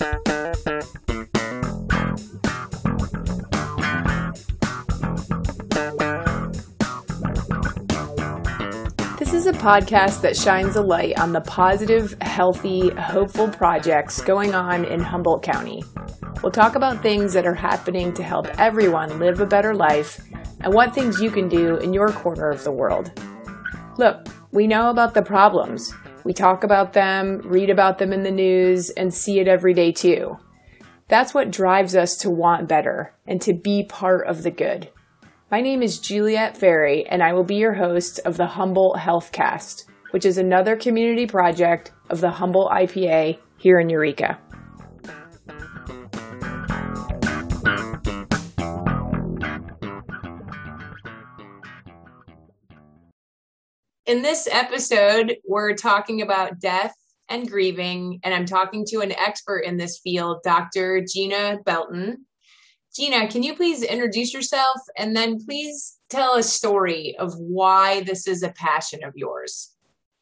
This is a podcast that shines a light on the positive, healthy, hopeful projects going on in Humboldt County. We'll talk about things that are happening to help everyone live a better life and what things you can do in your corner of the world. Look, we know about the problems. We talk about them, read about them in the news, and see it every day too. That's what drives us to want better and to be part of the good. My name is Juliette Ferry, and I will be your host of the Humboldt Healthcast, which is another community project of the Humboldt IPA here in Eureka. In this episode, we're talking about death and grieving, and I'm talking to an expert in this field, Dr. Gina Belton. Gina, can you please introduce yourself and then please tell a story of why this is a passion of yours?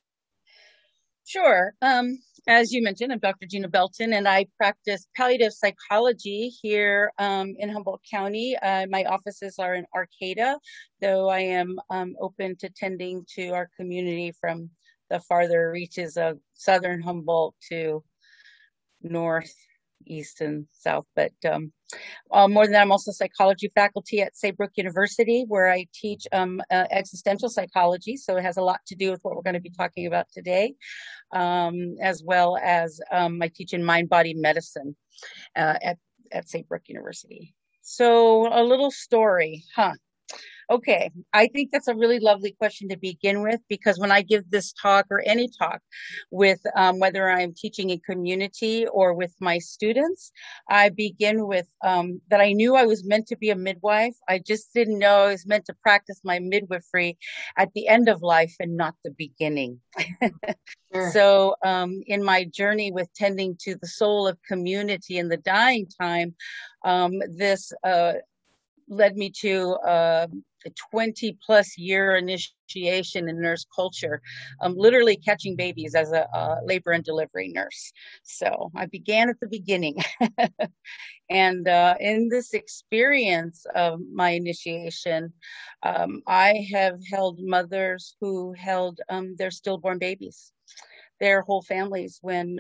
Sure. As you mentioned, I'm Dr. Gina Belton, and I practice palliative psychology here in Humboldt County. My offices are in Arcata, though I am open to tending to our community from the farther reaches of southern Humboldt to north, east, and south. But more than that, I'm also psychology faculty at Saybrook University, where I teach existential psychology. So it has a lot to do with what we're going to be talking about today, as well as I teach in mind-body medicine at Saybrook University. So a little story, Okay, I think that's a really lovely question to begin with, because when I give this talk or any talk with whether I'm teaching in community or with my students, I begin with that I knew I was meant to be a midwife. I just didn't know I was meant to practice my midwifery at the end of life and not the beginning. Sure. So in my journey with tending to the soul of community in the dying time, this led me to a 20 plus year initiation in nurse culture, literally catching babies as a labor and delivery nurse. So I began at the beginning. And in this experience of my initiation, I have held mothers who held their stillborn babies, their whole families, when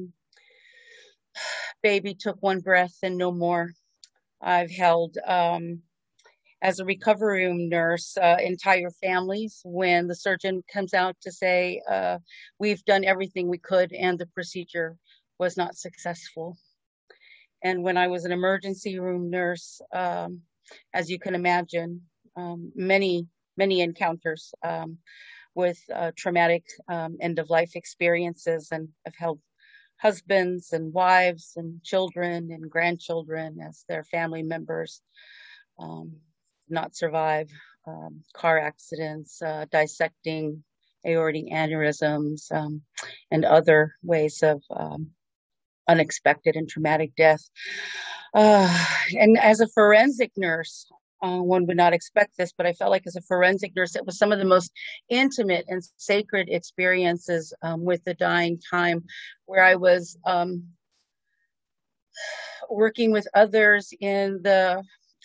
baby took one breath and no more. I've held, as a recovery room nurse, entire families when the surgeon comes out to say, we've done everything we could and the procedure was not successful. And when I was an emergency room nurse, as you can imagine, many encounters with traumatic end-of-life experiences, and I've held husbands and wives and children and grandchildren as their family members not survive car accidents, dissecting aortic aneurysms, and other ways of unexpected and traumatic death. And as a forensic nurse, one would not expect this, but I felt like as a forensic nurse, it was some of the most intimate and sacred experiences with the dying time, where I was working with others in the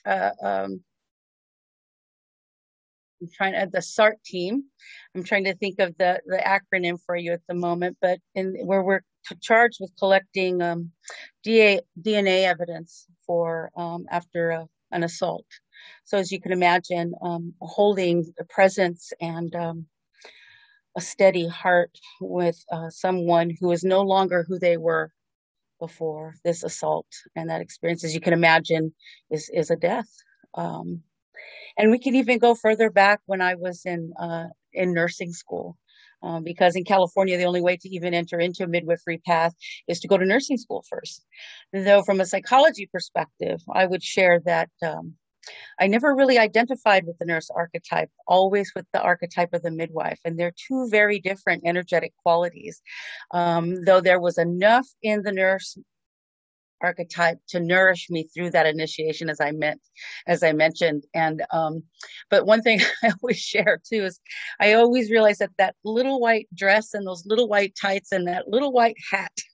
the SART team. I'm trying to think of the acronym for you at the moment, but where we're charged with collecting DNA evidence for after an assault. So as you can imagine, holding the presence and a steady heart with someone who is no longer who they were before this assault and that experience, as you can imagine, is a death. And we can even go further back when I was in nursing school, because in California, the only way to even enter into a midwifery path is to go to nursing school first. Though from a psychology perspective, I would share that I never really identified with the nurse archetype, always with the archetype of the midwife. And they're two very different energetic qualities. Though there was enough in the nurse archetype to nourish me through that initiation, as I mentioned. And but one thing I always share too is I always realize that little white dress and those little white tights and that little white hat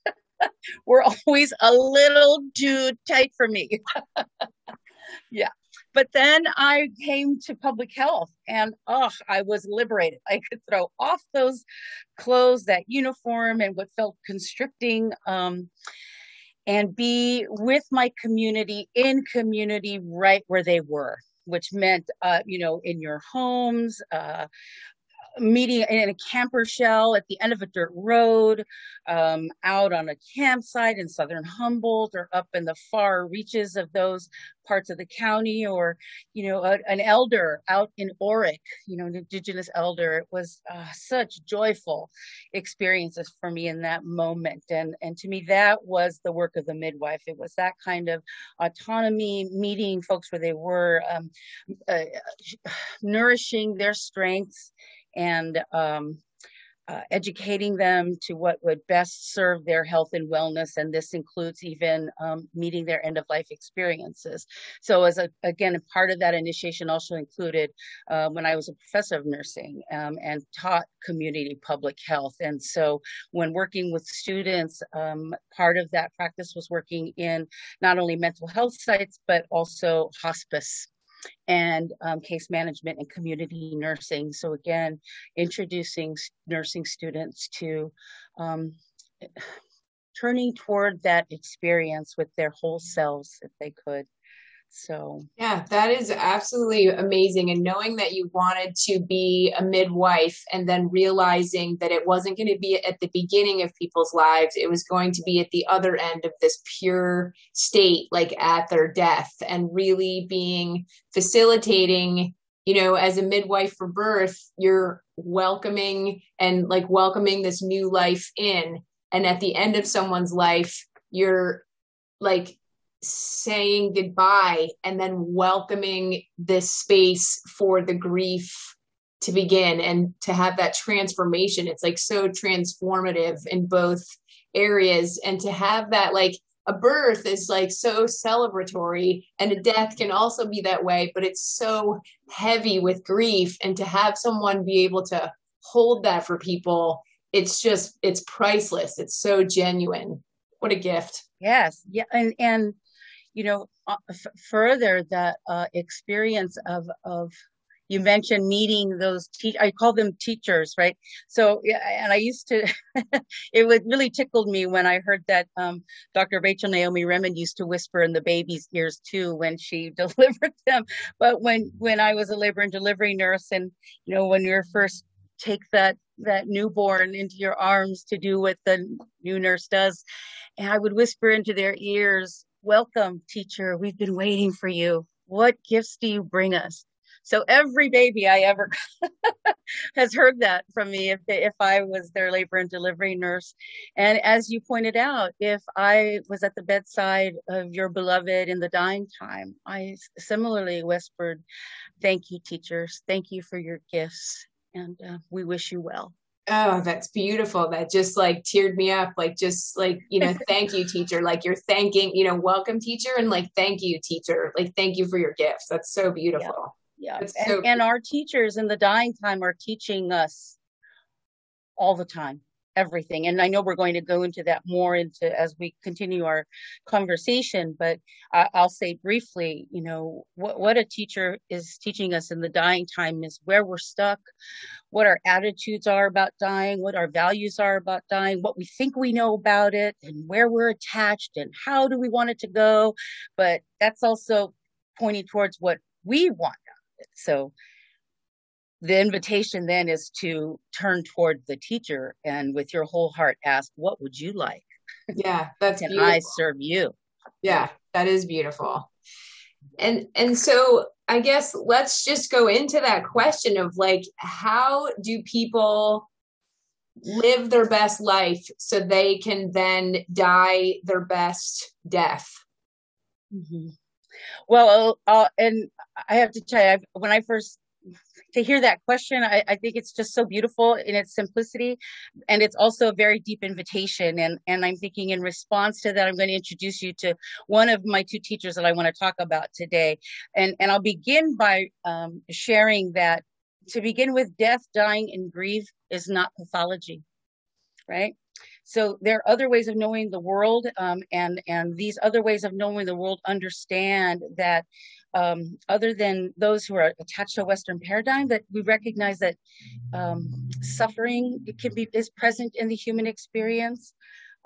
were always a little too tight for me. Yeah. But then I came to public health and I was liberated. I could throw off those clothes, that uniform, and what felt constricting, and be with my community, in community, right where they were, which meant, in your homes, meeting in a camper shell at the end of a dirt road, out on a campsite in southern Humboldt, or up in the far reaches of those parts of the county, or an elder out in Oric, an indigenous elder. It was such joyful experiences for me in that moment, and to me that was the work of the midwife. It was that kind of autonomy, meeting folks where they were, nourishing their strengths, and educating them to what would best serve their health and wellness. And this includes even meeting their end of life experiences. So again, a part of that initiation also included when I was a professor of nursing, and taught community public health. And so when working with students, part of that practice was working in not only mental health sites, but also hospice and case management and community nursing. So again, introducing nursing students to turning toward that experience with their whole selves if they could. So yeah, that is absolutely amazing. And knowing that you wanted to be a midwife, and then realizing that it wasn't going to be at the beginning of people's lives, it was going to be at the other end of this pure state, like at their death, and really being facilitating, as a midwife for birth, you're welcoming this new life in. And at the end of someone's life, you're like saying goodbye and then welcoming this space for the grief to begin and to have that transformation. It's like so transformative in both areas. And to have that, like, a birth is like so celebratory, and a death can also be that way, but it's so heavy with grief. And to have someone be able to hold that for people, it's priceless. It's so genuine. What a gift. Yes. Yeah. And further, that experience of you mentioned meeting those I call them teachers, right? So yeah, and I used to it would really tickled me when I heard that Dr. Rachel Naomi Remen used to whisper in the baby's ears too when she delivered them. But when I was a labor and delivery nurse, and when you're first take that newborn into your arms to do what the new nurse does, and I would whisper into their ears, "Welcome, teacher. We've been waiting for you. What gifts do you bring us?" So every baby I ever has heard that from me if I was their labor and delivery nurse. And as you pointed out, if I was at the bedside of your beloved in the dying time, I similarly whispered, "Thank you, teachers. Thank you for your gifts. And we wish you well." Oh, that's beautiful. That just like teared me up. Like, just like, thank you, teacher. Like, you're thanking, welcome, teacher. And like, thank you, teacher. Like, thank you for your gifts. That's so beautiful. Yeah. And our teachers in the dying time are teaching us all the time, everything. And I know we're going to go into that more as we continue our conversation, but I'll say briefly, what a teacher is teaching us in the dying time is where we're stuck, what our attitudes are about dying, what our values are about dying, what we think we know about it, and where we're attached, and how do we want it to go. But that's also pointing towards what we want out of it. So the invitation then is to turn toward the teacher and with your whole heart ask, "What would you like?" Yeah, that's Can beautiful. I serve you? Yeah, that is beautiful. And so I guess let's just go into that question of like, how do people live their best life so they can then die their best death? Mm-hmm. Well, and I have to tell you, when I first to hear that question, I think it's just so beautiful in its simplicity, and it's also a very deep invitation. And I'm thinking in response to that, I'm going to introduce you to one of my two teachers that I want to talk about today. And I'll begin by sharing that, to begin with, death, dying, and grief is not pathology, right? So there are other ways of knowing the world, and these other ways of knowing the world understand that other than those who are attached to a Western paradigm, that we recognize that suffering is present in the human experience.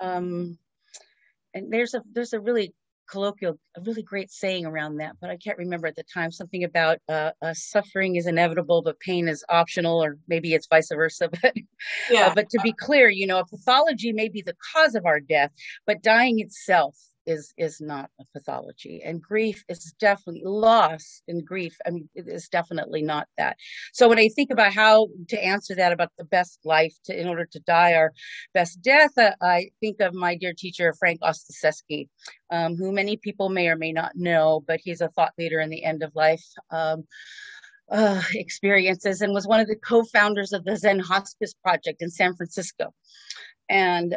And there's a really a really great saying around that, but I can't remember at the time, something about suffering is inevitable, but pain is optional, or maybe it's vice versa. But Yeah. but to be clear, a pathology may be the cause of our death, but dying itself is not a pathology. And grief is definitely loss, and grief, I mean, it is definitely not that. So when I think about how to answer that about the best life in order to die our best death, I think of my dear teacher, Frank Ostaseski, who many people may or may not know, but he's a thought leader in the end of life experiences, and was one of the co-founders of the Zen Hospice Project in San Francisco. And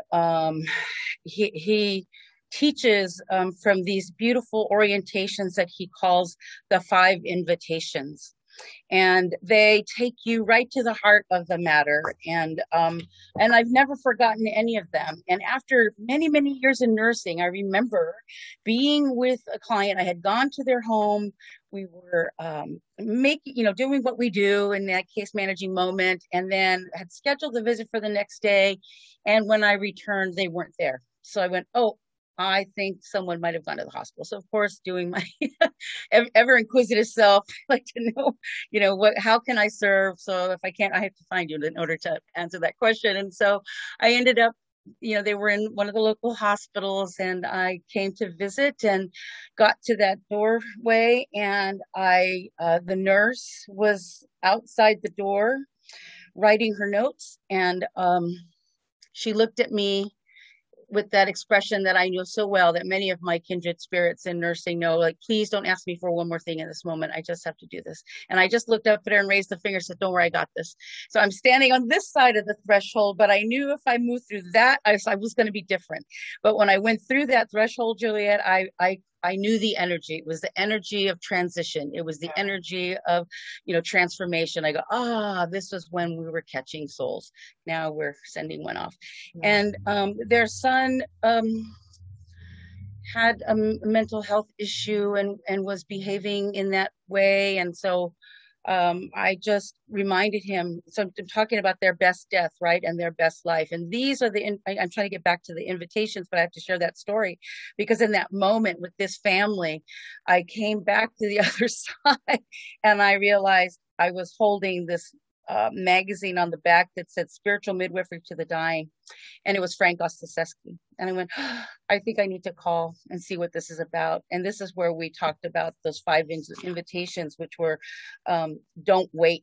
he teaches from these beautiful orientations that he calls the 5 invitations. And they take you right to the heart of the matter. And I've never forgotten any of them. And after many, many years in nursing, I remember being with a client. I had gone to their home. We were doing what we do in that case managing moment, and then had scheduled the visit for the next day. And when I returned, they weren't there. So I went, oh, I think someone might have gone to the hospital. So of course, doing my ever inquisitive self, like to know, how can I serve? So if I can't, I have to find you in order to answer that question. And so I ended up, they were in one of the local hospitals, and I came to visit and got to that doorway, and the nurse was outside the door writing her notes. And she looked at me with that expression that I know so well, that many of my kindred spirits in nursing know, like, please don't ask me for one more thing in this moment. I just have to do this. And I just looked up at her and raised the finger and said, don't worry, I got this. So I'm standing on this side of the threshold, but I knew if I moved through that, I was going to be different. But when I went through that threshold, Juliet, I knew the energy. It was the energy of transition. It was the energy of, transformation. I go, this was when we were catching souls. Now we're sending one off. And their son had a mental health issue and was behaving in that way. And so I just reminded him, so I'm talking about their best death, right? And their best life. And these are I'm trying to get back to the invitations, but I have to share that story, because in that moment with this family, I came back to the other side, and I realized I was holding this magazine on the back that said Spiritual Midwifery to the Dying. And it was Frank Ostaseski. And I went, I think I need to call and see what this is about. And this is where we talked about those 5 invitations, which were don't wait,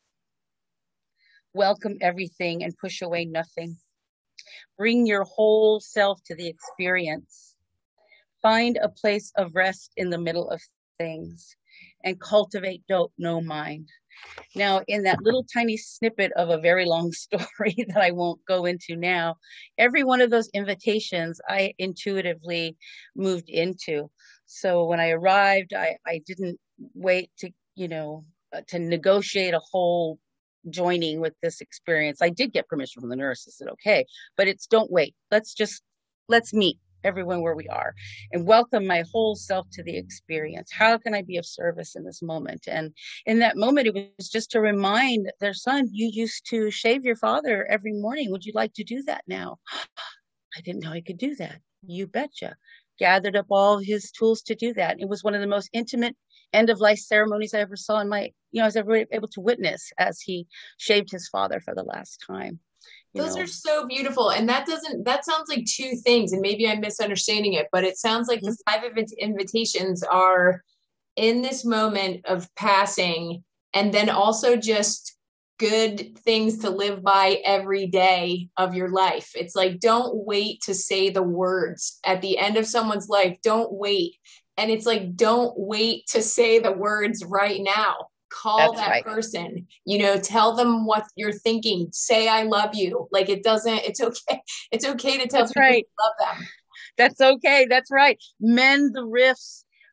welcome everything and push away nothing, bring your whole self to the experience, find a place of rest in the middle of things, and cultivate no mind. Now, in that little tiny snippet of a very long story that I won't go into now, every one of those invitations I intuitively moved into. So when I arrived, I didn't wait to negotiate a whole joining with this experience. I did get permission from the nurse. I said, okay, but it's don't wait. Let's meet everyone where we are and welcome my whole self to the experience. How can I be of service in this moment? And in that moment, it was just to remind their son, you used to shave your father every morning. Would you like to do that now? I didn't know I could do that. You betcha. Gathered up all his tools to do that. It was one of the most intimate end of life ceremonies I ever saw I was ever able to witness as he shaved his father for the last time. Those are so beautiful. And that sounds like 2 things, and maybe I'm misunderstanding it, but it sounds like the 5 invitations are in this moment of passing, and then also just good things to live by every day of your life. It's like, don't wait to say the words at the end of someone's life. Don't wait. And it's like, don't wait to say the words right now. Call That's that right. person, tell them what you're thinking. Say, I love you. Like, it's okay. It's okay to tell That's people right. you love them. That's okay. That's right. Mend the rifts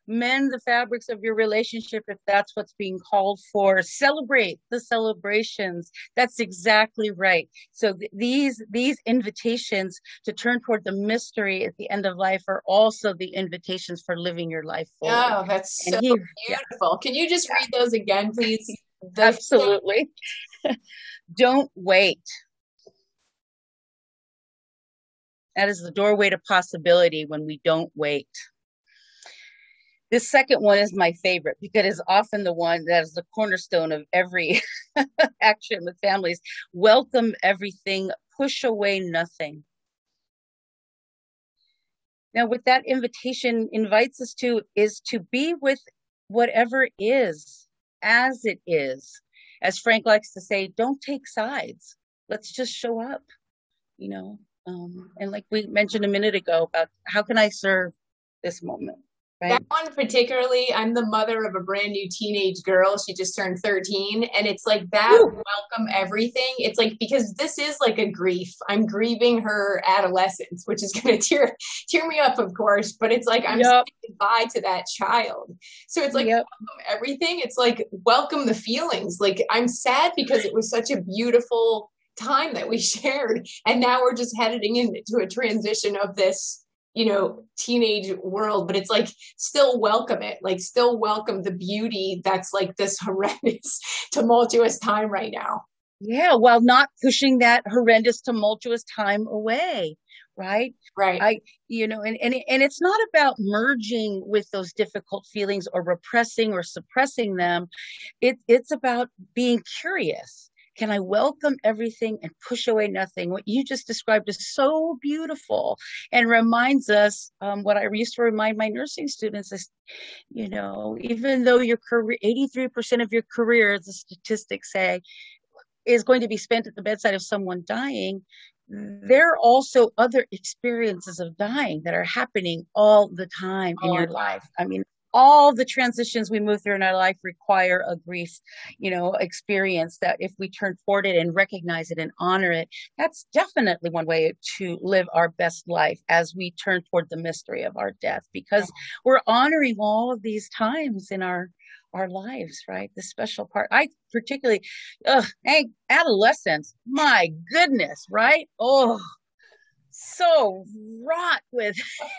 mend the fabrics of your relationship if that's what's being called for. Celebrate the celebrations. That's exactly right. So these invitations to turn toward the mystery at the end of life are also the invitations for living your life fully. Oh, that's so beautiful. Can you just read those again, please? Absolutely. Don't wait. That is the doorway to possibility when we don't wait. This second one is my favorite because it's often the one that is the cornerstone of every action with families. Welcome everything, push away nothing. Now, what that invitation invites us to is to be with whatever is, as it is. As Frank likes to say, don't take sides. Let's just show up, you know. And like we mentioned a minute ago about how can I serve this moment? Right? That one particularly, I'm the mother of a brand new teenage girl. She just turned 13. And it's like that welcome everything. It's like, because this is like a grief. I'm grieving her adolescence, which is going to tear me up, of course. But it's like, I'm saying goodbye to that child. So it's like, welcome everything. It's like, welcome the feelings. Like, I'm sad because it was such a beautiful time that we shared. And now we're just heading into a transition of this, you know, teenage world, but it's like, still welcome it, like still welcome the beauty that's like this horrendous, tumultuous time right now. Yeah, while not pushing that horrendous, tumultuous time away. Right. Right. You know, and it's not about merging with those difficult feelings or repressing or suppressing them. It's about being curious. Can I welcome everything and push away nothing? What you just described is so beautiful and reminds us what I used to remind my nursing students is, you know, even though your career, 83% of your career, the statistics say, is going to be spent at the bedside of someone dying, there are also other experiences of dying that are happening all the time in your life. I mean, all the transitions we move through in our life require a grief, you know, experience that if we turn toward it and recognize it and honor it, that's definitely one way to live our best life as we turn toward the mystery of our death, because we're honoring all of these times in our lives, right? The special part. I particularly, adolescence, my goodness, right? Oh, so wrought with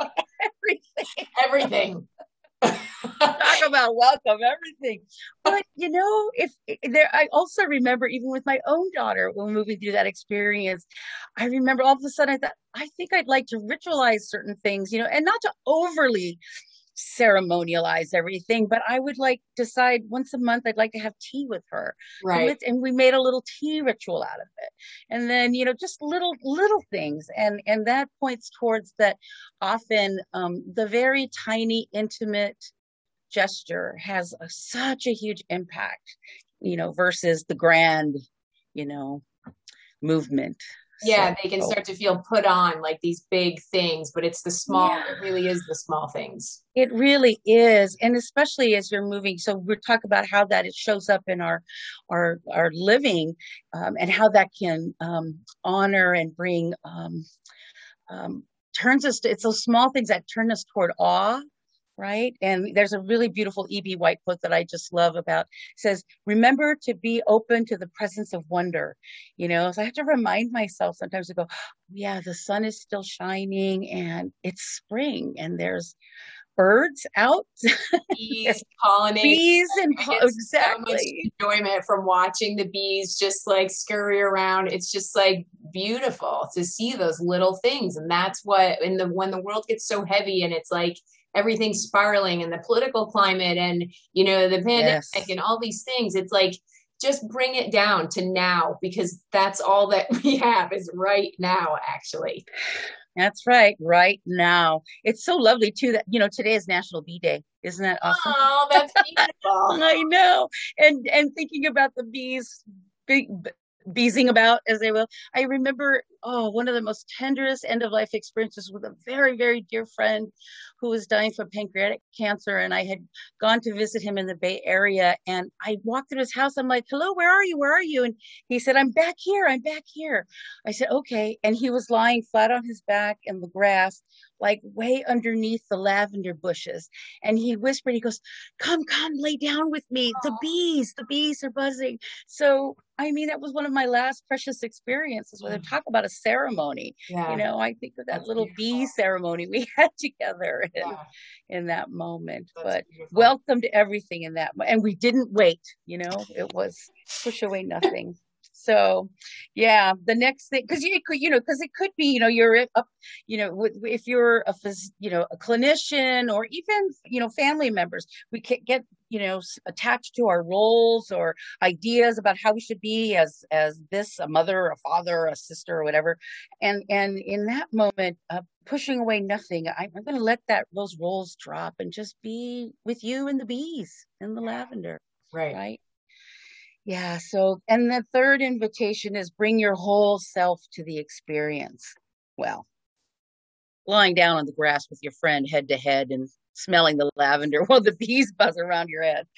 everything. Talk about welcome everything. But you know, I also remember even with my own daughter when moving through that experience, I remember all of a sudden I thought, I think I'd like to ritualize certain things, you know, and not to overly ceremonialize everything, but I would like decide once a month I'd like to have tea with her, right? And we made a little tea ritual out of it, and then, you know, just little things, and that points towards that often the very tiny intimate gesture has such a huge impact, you know, versus the grand, you know, movement. Yeah, they can start to feel put on like these big things, but it's the small, it really is the small things. It really is. And especially as you're moving. So we'll talk about how that it shows up in our living, and how that can honor and bring, turns us to, it's those small things that turn us toward awe. Right. And there's a really beautiful E.B. White quote that I just love about. It says, remember to be open to the presence of wonder. You know, so I have to remind myself sometimes to go, yeah, the sun is still shining and it's spring and there's birds out. Bees pollinating. Bees and exactly. So much enjoyment from watching the bees just like scurry around. It's just like beautiful to see those little things. And that's what, when the world gets so heavy and it's like, everything's spiraling and the political climate and, you know, the pandemic and all these things. It's like, just bring it down to now, because that's all that we have is right now, actually. That's right. Right now. It's so lovely too that, you know, today is National Bee Day. Isn't that awesome? Oh, that's beautiful. I know. And thinking about the bees, beesing about, as they will. I remember, one of the most tenderest end of life experiences with a very, very dear friend who was dying from pancreatic cancer. And I had gone to visit him in the Bay Area, and I walked through his house. I'm like, hello, where are you? Where are you? And he said, I'm back here. I'm back here. I said, okay. And he was lying flat on his back in the grass, like way underneath the lavender bushes. And he whispered, he goes, come, lay down with me. The bees are buzzing. So, I mean, that was one of my last precious experiences where they talk about a ceremony. Yeah. You know, I think of that That's little beautiful. bee ceremony we had together Yeah. in that moment. That's But beautiful. welcomed everything in that. And we didn't wait, you know, it was push away nothing. So, yeah, the next thing, because you could, you know, because it could be, you know, you're up, you know, if you're a, you know, a clinician or even, you know, family members, we can get, you know, attached to our roles or ideas about how we should be as this, a mother, a father, a sister, or whatever. And in that moment, pushing away nothing, I'm going to let those roles drop and just be with you and the bees and the lavender. Right. Yeah. So, and the third invitation is bring your whole self to the experience. Well, lying down on the grass with your friend head to head and smelling the lavender while the bees buzz around your head.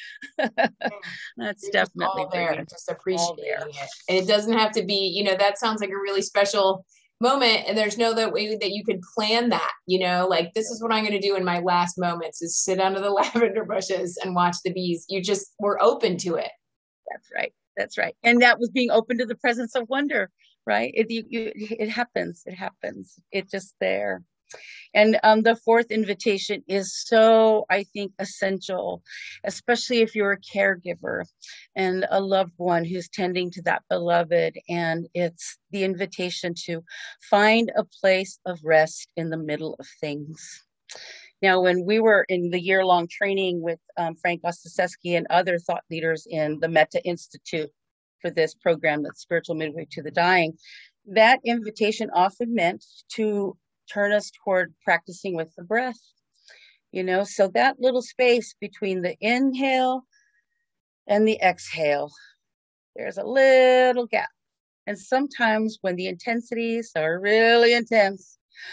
That's You're definitely all there, just appreciating it. And it doesn't have to be, you know, that sounds like a really special moment. And there's no that way that you could plan that, you know, like this is what I'm going to do in my last moments is sit under the lavender bushes and watch the bees. You just were open to it. That's right. That's right. And that was being open to the presence of wonder, right? It happens. It happens. It's just there. And the fourth invitation is so, I think, essential, especially if you're a caregiver and a loved one who's tending to that beloved. And it's the invitation to find a place of rest in the middle of things. Now, when we were in the year-long training with Frank Ostaseski and other thought leaders in the Metta Institute for this program, that's Spiritual Midway to the Dying, that invitation often meant to turn us toward practicing with the breath. You know, so that little space between the inhale and the exhale, there's a little gap. And sometimes when the intensities are really intense,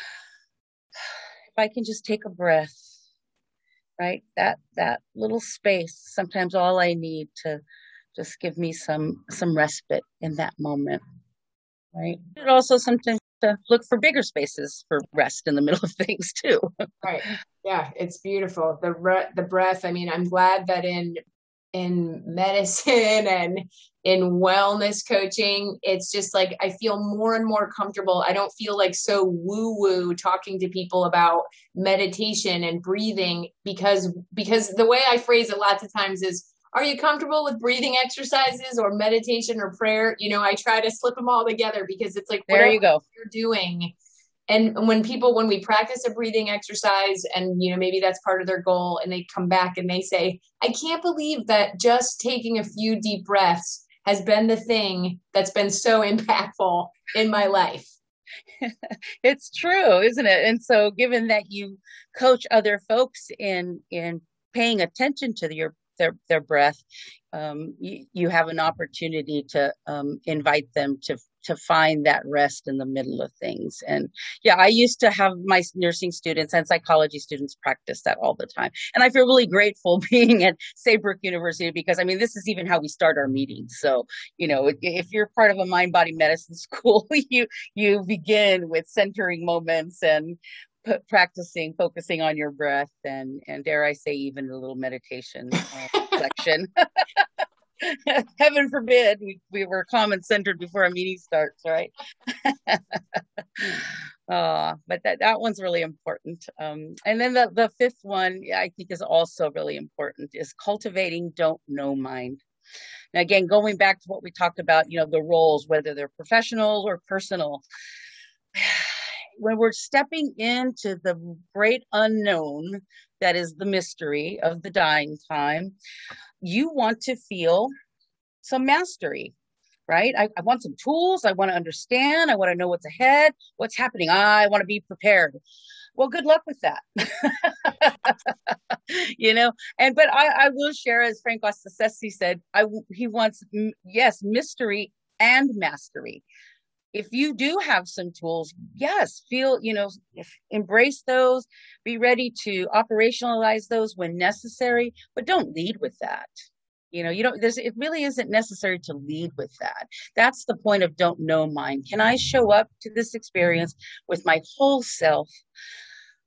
I can just take a breath, right? That little space, sometimes all I need to just give me some respite in that moment, right? It also sometimes to look for bigger spaces for rest in the middle of things too. Right. Yeah, it's beautiful. The breath. I mean, I'm glad that in medicine and in wellness coaching, it's just like I feel more and more comfortable. I don't feel like so woo-woo talking to people about meditation and breathing because the way I phrase it lots of times is, are you comfortable with breathing exercises or meditation or prayer? You know, I try to slip them all together because it's like there you go. You're doing. And when we practice a breathing exercise and, you know, maybe that's part of their goal and they come back and they say, I can't believe that just taking a few deep breaths has been the thing that's been so impactful in my life. It's true, isn't it? And so given that you coach other folks in paying attention to their breath, you have an opportunity to invite them to find that rest in the middle of things. And yeah, I used to have my nursing students and psychology students practice that all the time. And I feel really grateful being at Saybrook University because, I mean, this is even how we start our meetings. So, you know, if you're part of a mind-body medicine school, you begin with centering moments and focusing on your breath and dare I say, even a little meditation section. Heaven forbid we were common centered before a meeting starts, right? But that one's really important. And then the fifth one I think is also really important is cultivating don't know mind. Now, again, going back to what we talked about, you know, the roles, whether they're professional or personal, when we're stepping into the great unknown that is the mystery of the dying time, you want to feel some mastery, right? I want some tools. I want to understand. I want to know what's ahead, what's happening. I want to be prepared. Well, good luck with that. You know, but I will share, as Frank Ostaseski said, he wants, yes, mystery and mastery. If you do have some tools, yes, embrace those, be ready to operationalize those when necessary, but don't lead with that. You know, it really isn't necessary to lead with that. That's the point of don't know mind. Can I show up to this experience with my whole self,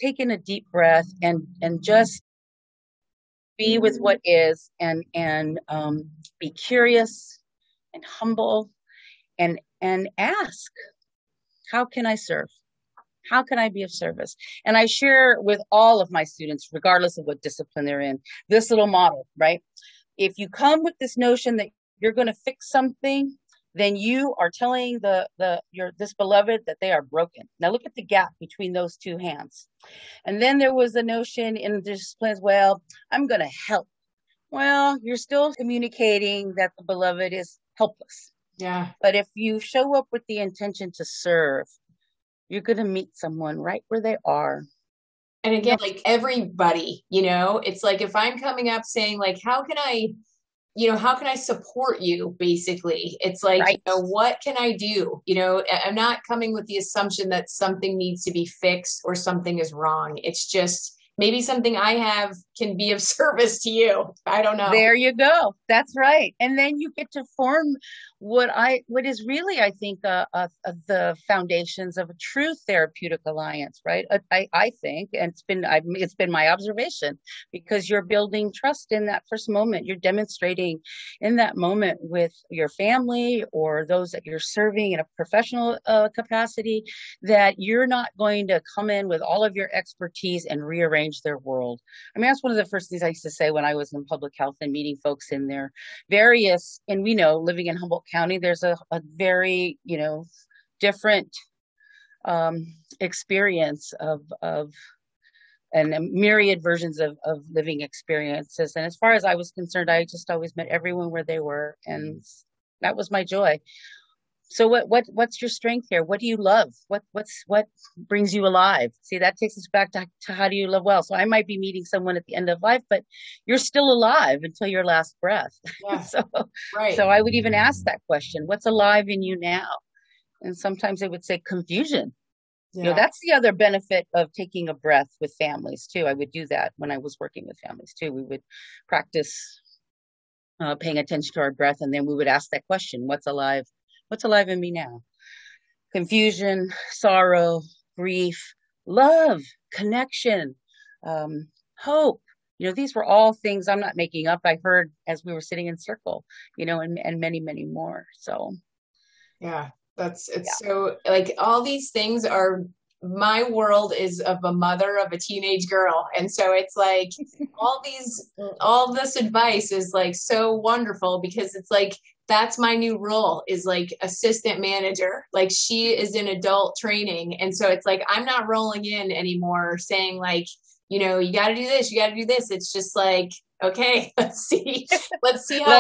take in a deep breath and just be with what is, and be curious and humble, and ask, how can I serve? How can I be of service? And I share with all of my students, regardless of what discipline they're in, this little model, right? If you come with this notion that you're going to fix something, then you are telling this beloved that they are broken. Now look at the gap between those two hands. And then there was a notion in disciplines, well, I'm going to help. Well, you're still communicating that the beloved is helpless. Yeah. But if you show up with the intention to serve, you're going to meet someone right where they are. And again, like everybody, it's like if I'm coming up saying like, how can I support you? Basically, it's like, right. What can I do? I'm not coming with the assumption that something needs to be fixed or something is wrong. It's just maybe something I have can be of service to you. I don't know. There you go. That's right. And then you get to form what is really, I think, the foundations of a true therapeutic alliance, right? I think, and it's been my observation, because you're building trust in that first moment. You're demonstrating in that moment with your family or those that you're serving in a professional capacity that you're not going to come in with all of your expertise and rearrange their world. I mean, that's one of the first things I used to say when I was in public health and meeting folks in their various, and we know living in Humboldt County, there's a very, different experience of and myriad versions of living experiences. And as far as I was concerned, I just always met everyone where they were. And that was my joy. So what's your strength here? What do you love? What brings you alive? See, that takes us back to how do you live well? So I might be meeting someone at the end of life, but you're still alive until your last breath. Yeah. Right. So I would even ask that question, what's alive in you now? And sometimes they would say confusion. Yeah. That's the other benefit of taking a breath with families too. I would do that when I was working with families too. We would practice paying attention to our breath, and then we would ask that question, what's alive? What's alive in me now? Confusion, sorrow, grief, love, connection, hope. These were all things I'm not making up. I heard as we were sitting in circle, and many, many more. So, yeah, so like all these things are, my world is of a mother of a teenage girl. And so it's like all this advice is like so wonderful, because it's like, that's my new role, is like assistant manager. Like she is in adult training. And so it's like, I'm not rolling in anymore saying like, you got to do this, you got to do this. It's just like, okay, let's see how,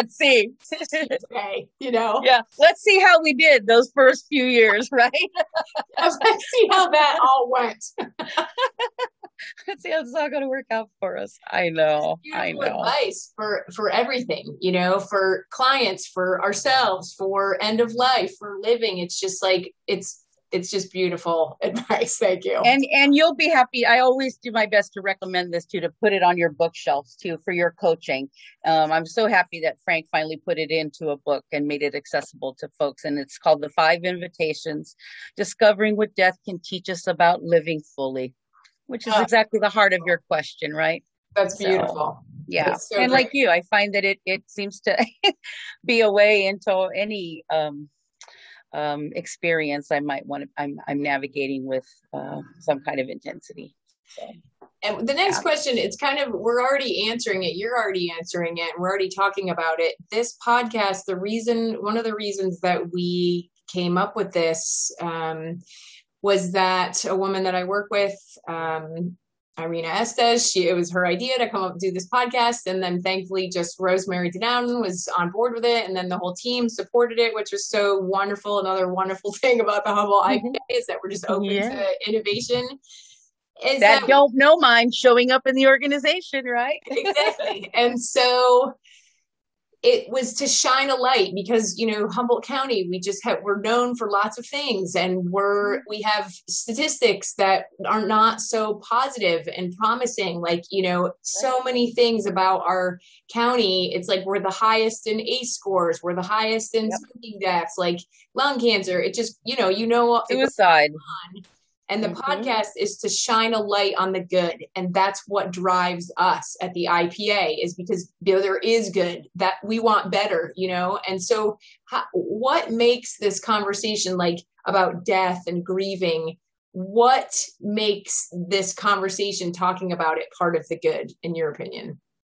okay, yeah, let's see how we did those first few years, right? Let's see how that all went. Let's see how it's all going to work out for us. I know. Advice for everything, for clients, for ourselves, for end of life, for living. It's just like, it's just beautiful advice. Thank you. And you'll be happy. I always do my best to recommend this to put it on your bookshelves too, for your coaching. I'm so happy that Frank finally put it into a book and made it accessible to folks. And it's called The 5 Invitations, Discovering What Death Can Teach Us About Living Fully, which is exactly the heart of your question, right? That's beautiful. So, yeah. That's so and great. Like you, I find that it seems to be a way into any experience I'm navigating with some kind of intensity. So, and the next question, it's kind of, we're already answering it. You're already answering it. And we're already talking about it. This podcast, one of the reasons that we came up with this was that a woman that I work with, Irina Estes, it was her idea to come up and do this podcast. And then thankfully just Rosemary Down was on board with it. And then the whole team supported it, which was so wonderful. Another wonderful thing about the Humboldt IPA is that we're just open to innovation. That don't know mind showing up in the organization, right? Exactly. And so it was to shine a light, because, Humboldt County, we're known for lots of things, and we have statistics that are not so positive and promising. Like, so many things about our county. It's like, we're the highest in ACE scores. We're the highest in smoking deaths, like lung cancer. It just, suicide. And the podcast is to shine a light on the good. And that's what drives us at the IPA, is because there is good, that we want better, And so what makes this conversation like about death and grieving, what makes this conversation talking about it part of the good, in your opinion?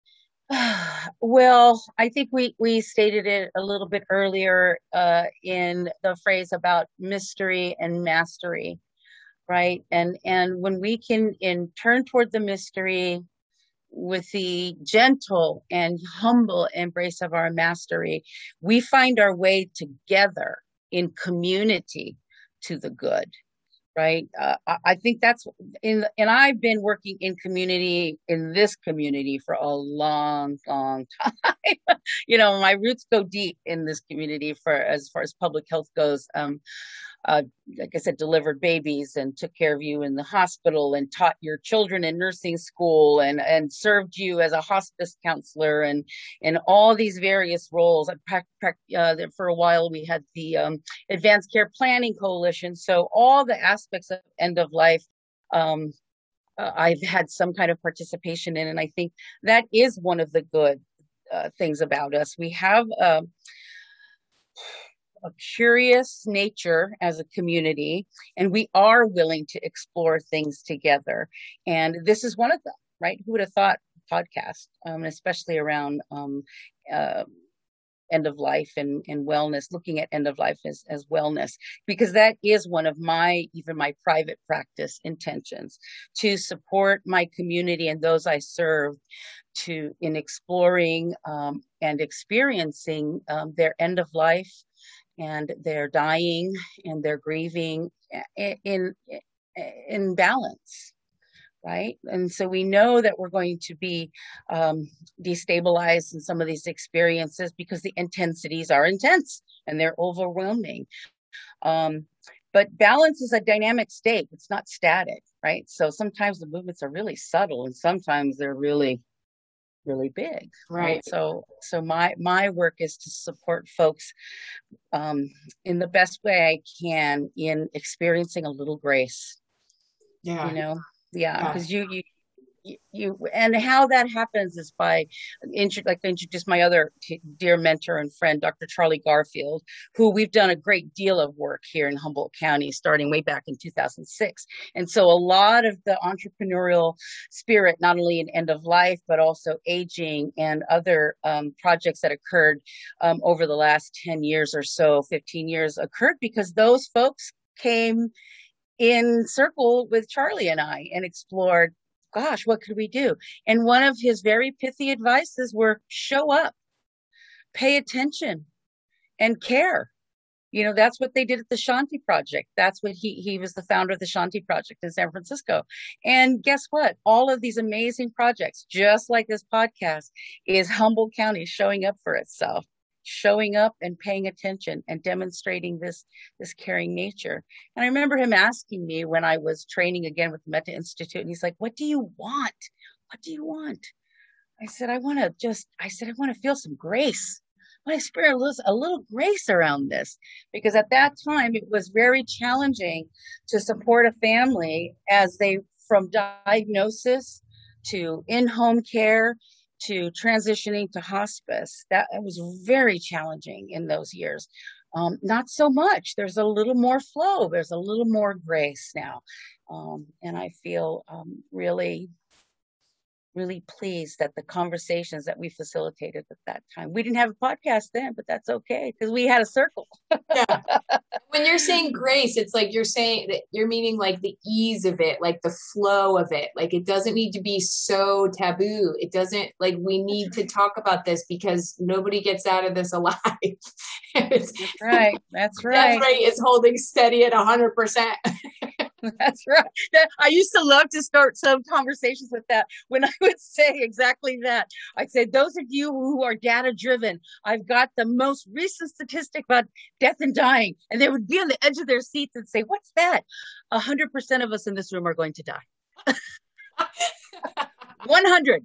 Well, I think we stated it a little bit earlier in the phrase about mystery and mastery, right? And when we can turn toward the mystery with the gentle and humble embrace of our mastery, we find our way together in community to the good. Right. I think that's and I've been working in this community for a long, long time. My roots go deep in this community as far as public health goes. Like I said, delivered babies and took care of you in the hospital and taught your children in nursing school and served you as a hospice counselor and all these various roles. For a while, we had the Advanced Care Planning Coalition. So all the aspects of end of life, I've had some kind of participation in. And I think that is one of the good things about us. We have a curious nature as a community, and we are willing to explore things together. And this is one of them, right? Who would have thought podcast, especially around end of life and wellness, looking at end of life as wellness, because that is one of my private practice intentions, to support my community and those I serve in exploring and experiencing their end of life and their dying and their grieving in balance, right? And so we know that we're going to be destabilized in some of these experiences because the intensities are intense and they're overwhelming. But balance is a dynamic state. It's not static, right? So sometimes the movements are really subtle and sometimes they're really, really big. Right. So my work is to support folks in the best way I can in experiencing a little grace. Yeah. Because you and how that happens is by introduce my other dear mentor and friend, Dr. Charlie Garfield, who we've done a great deal of work here in Humboldt County, starting way back in 2006. And so a lot of the entrepreneurial spirit, not only in end of life, but also aging and other projects that occurred over the last 10 years or so, 15 years, occurred because those folks came in circle with Charlie and I and explored, gosh, what could we do? And one of his very pithy advices were show up, pay attention, and care. That's what they did at the Shanti Project. That's what he was the founder of the Shanti Project in San Francisco. And guess what? All of these amazing projects, just like this podcast, is Humboldt County showing up for itself, showing up and paying attention and demonstrating this caring nature. And I remember him asking me when I was training again with the Metta Institute, and he's like, what do you want? What do you want? I said, I want to feel some grace. I want to experience a little grace around this, because at that time it was very challenging to support a family as they, from diagnosis to in-home care to transitioning to hospice. That was very challenging in those years. Not so much. There's a little more flow. There's a little more grace now. And I feel really, really pleased that the conversations that we facilitated at that time, we didn't have a podcast then, but that's okay because we had a circle. Yeah. When you're saying grace, it's like you're saying that you're meaning like the ease of it, like the flow of it. Like it doesn't need to be so taboo. It doesn't, like, we need to talk about this because nobody gets out of this alive. That's right. That's right. It's holding steady at 100%. That's right. I used to love to start some conversations with that when I would say exactly that. I'd say, those of you who are data driven, I've got the most recent statistic about death and dying. And they would be on the edge of their seats and say, what's that? 100% of us in this room are going to die. 100%.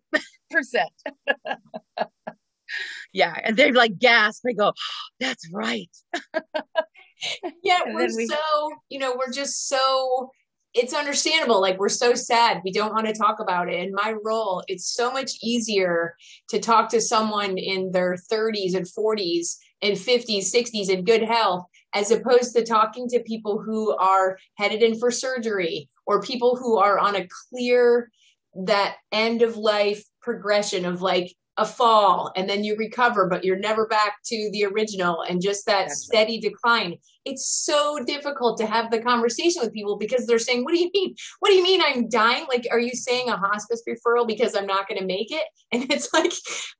Yeah. And they like gasp. They go, oh, that's right. Yeah, we're just so it's understandable. Like, we're so sad. We don't want to talk about it. In my role, it's so much easier to talk to someone in their 30s and 40s and 50s, 60s in good health, as opposed to talking to people who are headed in for surgery, or people who are on a clear, that end of life progression of like a fall and then you recover, but you're never back to the original, and just that steady decline. It's so difficult to have the conversation with people because they're saying, what do you mean? What do you mean I'm dying? Like, are you saying a hospice referral because I'm not going to make it? And it's like,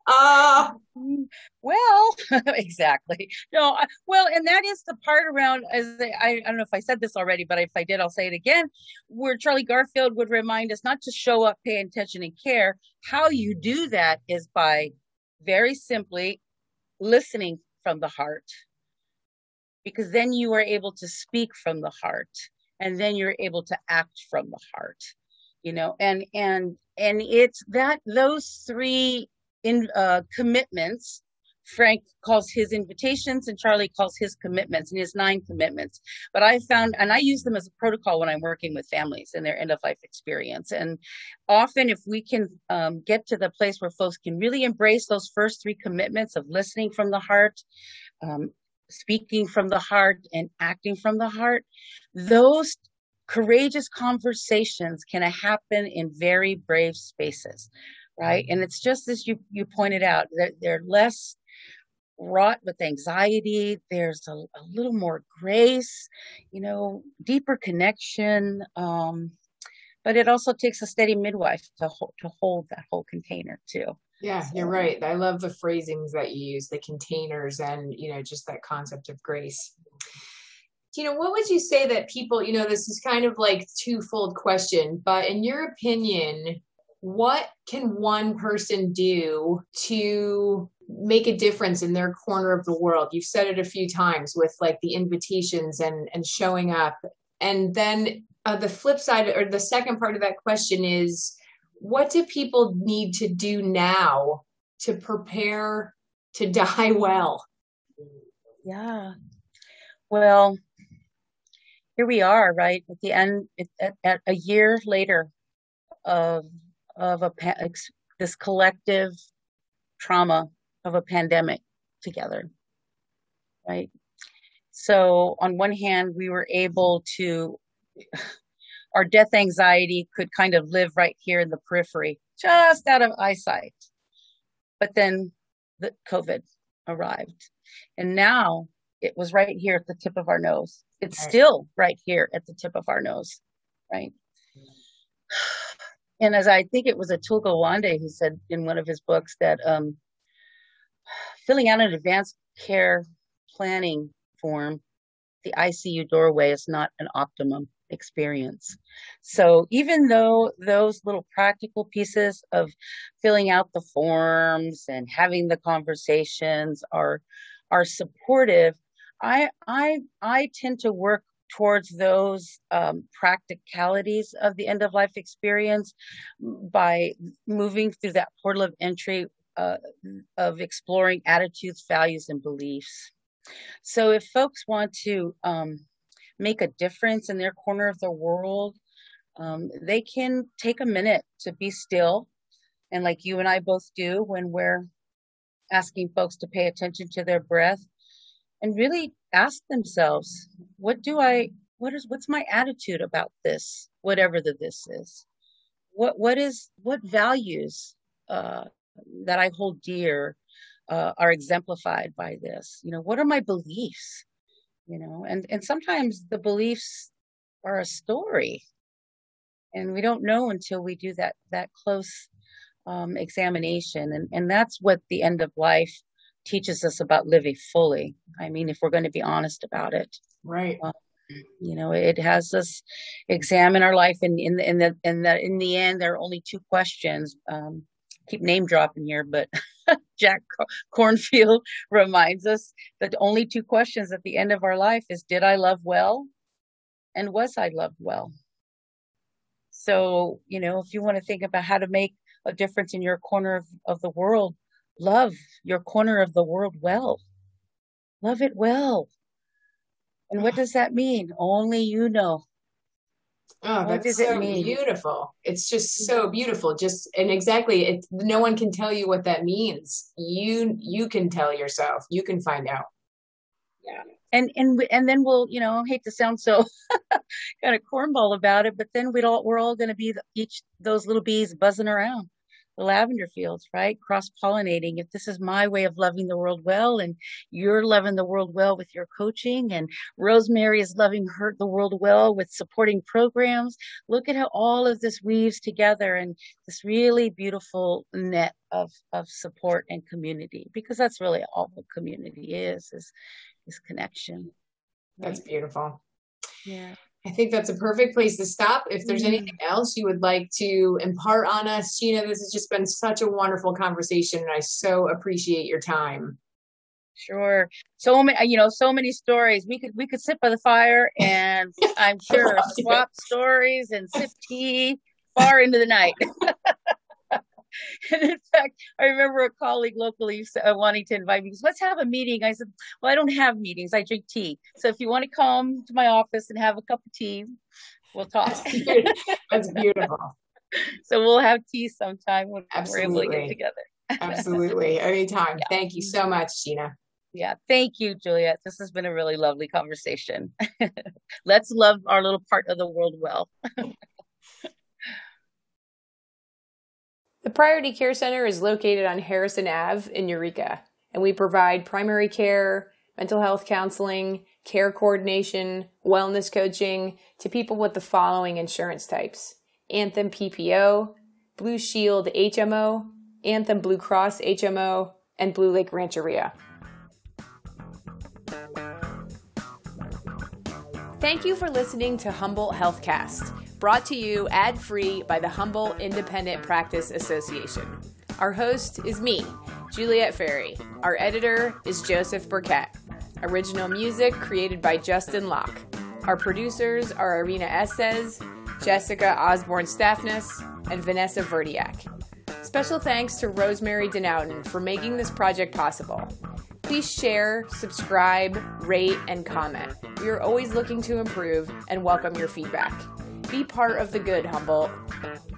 well, exactly. No, well, and that is the part around, I don't know if I said this already, but if I did, I'll say it again, where Charlie Garfield would remind us not to show up, pay attention, and care. How you do that is by very simply listening from the heart, because then you are able to speak from the heart, and then you're able to act from the heart, and it's that those three commitments. Frank calls his invitations and Charlie calls his commitments, and his 9 commitments. But I found, and I use them as a protocol when I'm working with families in their end of life experience. And often if we can get to the place where folks can really embrace those first 3 commitments of listening from the heart, speaking from the heart, and acting from the heart, those courageous conversations can happen in very brave spaces, right? And it's just as you pointed out, that they're less wrought with anxiety. There's a little more grace, deeper connection. But it also takes a steady midwife to hold that whole container too. Yeah, you're right. I love the phrasings that you use, the containers, and, just that concept of grace. What would you say that people, this is kind of like twofold question, but in your opinion, what can one person do to make a difference in their corner of the world? You've said it a few times with like the invitations and showing up. And then the flip side, or the second part of that question is, what do people need to do now to prepare to die well? Yeah. Well, here we are, right? At the end, at a year later of this collective trauma of a pandemic together, right? So on one hand, we were able to, our death anxiety could kind of live right here in the periphery, just out of eyesight. But then the COVID arrived, and now it was right here at the tip of our nose. It's still right here at the tip of our nose, right? And as I think it was Atul Gawande who said in one of his books that filling out an advanced care planning form, the ICU doorway is not an optimum experience. So even though those little practical pieces of filling out the forms and having the conversations are supportive, I tend to work towards those practicalities of the end of life experience by moving through that portal of entry of exploring attitudes, values, and beliefs. So if folks want to make a difference in their corner of the world, they can take a minute to be still. And like you and I both do when we're asking folks to pay attention to their breath, and really ask themselves, what's my attitude about this, whatever this is? What values that I hold dear are exemplified by this? What are my beliefs? And sometimes the beliefs are a story, and we don't know until we do that close examination. And that's what the end of life teaches us about living fully. I mean, if we're going to be honest about it, right? It has us examine our life, and in the end, there are only 2 questions. Keep name dropping here, but Jack Kornfield reminds us that only 2 questions at the end of our life is, did I love well? And was I loved well? So, if you want to think about how to make a difference in your corner of the world, love your corner of the world well. Love it well. And what does that mean? Only you know. Oh, What that's does it so mean? beautiful. It's just so beautiful. Just and exactly, no one can tell you what that means. You can tell yourself. You can find out. Yeah. And then we'll, hate to sound so kind of cornball about it, but then we're all going to be each those little bees buzzing around the lavender fields, right? Cross-pollinating. If this is my way of loving the world well, and you're loving the world well with your coaching, and Rosemary is loving the world well with supporting programs, look at how all of this weaves together and this really beautiful net of support and community, because that's really all what community is connection, That's right? beautiful. Yeah. I think that's a perfect place to stop. If there's anything else you would like to impart on us, Gina, this has just been such a wonderful conversation, and I so appreciate your time. Sure. So many stories. We could sit by the fire and I'm sure swap stories and sip tea far into the night. And in fact, I remember a colleague locally wanting to invite me. He goes, let's have a meeting. I said, well, I don't have meetings. I drink tea. So if you want to come to my office and have a cup of tea, we'll talk. That's beautiful. So we'll have tea sometime when we're able to get Absolutely. together. Absolutely. Anytime. Yeah. Thank you so much, Gina. Yeah. Thank you, Juliet. This has been a really lovely conversation. Let's love our little part of the world well. The Priority Care Center is located on Harrison Ave in Eureka, and we provide primary care, mental health counseling, care coordination, wellness coaching to people with the following insurance types: Anthem PPO, Blue Shield HMO, Anthem Blue Cross HMO, and Blue Lake Rancheria. Thank you for listening to Humboldt HealthCast, brought to you ad-free by the Humboldt Independent Practice Association. Our host is me, Juliet Ferry. Our editor is Joseph Burkett. Original music created by Justin Locke. Our producers are Irina Estes, Jessica Osborne-Staffness, and Vanessa Verdiak. Special thanks to Rosemary Denouden for making this project possible. Please share, subscribe, rate, and comment. We are always looking to improve and welcome your feedback. Be part of the good, Humboldt.